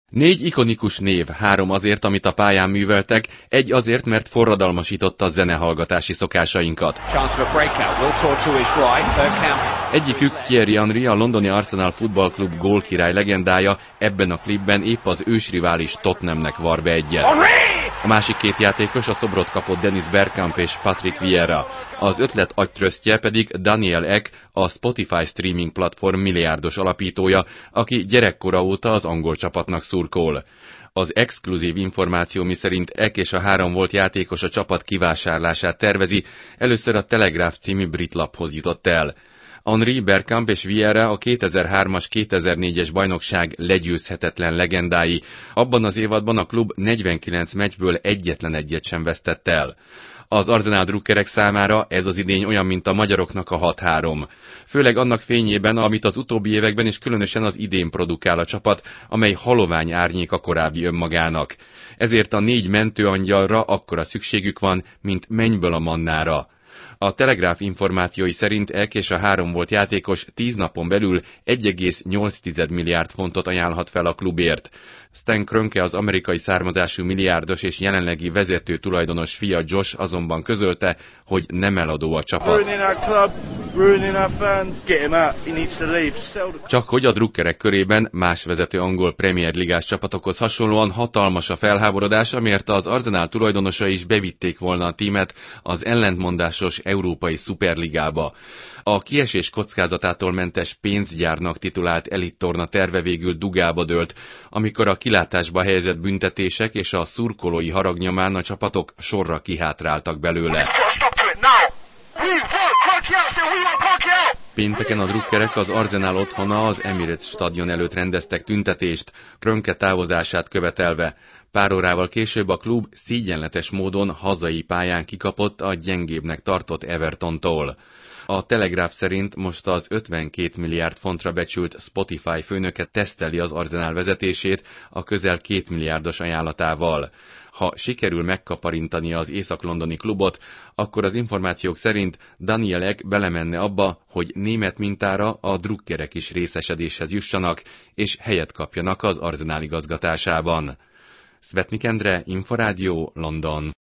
4 ikonikus név, 3 azért, amit a pályán műveltek, 1 azért, mert forradalmasította a zenehallgatási szokásainkat. Egyikük Thierry Henry, a londoni Arsenal Football Club gólkirály legendája, ebben a klipben épp az ősrivális Tottenhamnek var be egyet. A másik 2 játékos a szobrot kapott Dennis Bergkamp és Patrick Vieira. Az ötlet agytrösztje pedig Daniel Ek, a Spotify streaming platform milliárdos alapítója, aki gyerekkora óta az angol csapatnak szurkol. Az exkluzív információ miszerint Ek és a 3 volt játékos a csapat kivásárlását tervezi, először a Telegraph című brit laphoz jutott el. Henry, Bergkamp és Vieira a 2003-as, 2004-es bajnokság legyőzhetetlen legendái. Abban az évadban a klub 49 meccsből egyetlen egyet sem vesztett el. Az Arsenal drukkerek számára ez az idény olyan, mint a magyaroknak a 6-3. Főleg annak fényében, amit az utóbbi években és különösen az idén produkál a csapat, amely halovány árnyék a korábbi önmagának. Ezért a 4 mentőangyalra akkora szükségük van, mint mennyből a mannára. A Telegraph információi szerint Ek és a 3 volt játékos 10 napon belül 1,8 milliárd fontot ajánlhat fel a klubért. Stan Kroenke, az amerikai származású milliárdos és jelenlegi vezető tulajdonos fia Josh azonban közölte, hogy nem eladó a csapat. Csak hogy a drukkerek körében más vezető angol Premier Ligás csapatokhoz hasonlóan hatalmas a felháborodás, amiért az Arsenal tulajdonosai is bevitték volna a tímet az ellentmondásos európai szuperligába. A kiesés kockázatától mentes pénzgyárnak titulált elittorna terve végül dugába dőlt, amikor a kilátásba helyezett büntetések és a szurkolói harag nyomán a csapatok sorra kihátráltak belőle. Pénteken a drukkerek az Arsenal otthona, az Emirates stadion előtt rendeztek tüntetést, Kroenke távozását követelve. Pár órával később a klub szégyenletes módon hazai pályán kikapott a gyengébbnek tartott Evertontól. A Telegraph szerint most az 52 milliárd fontra becsült Spotify főnöke teszteli az Arsenal vezetését a közel 2 milliárdos ajánlatával. Ha sikerül megkaparintani az észak-londoni klubot, akkor az információk szerint Daniel Ek belemenne abba, hogy német mintára a drukkerek is részesedéshez jussanak, és helyet kapjanak az Arsenal igazgatásában. Svetnik Endre, Inforádió, London.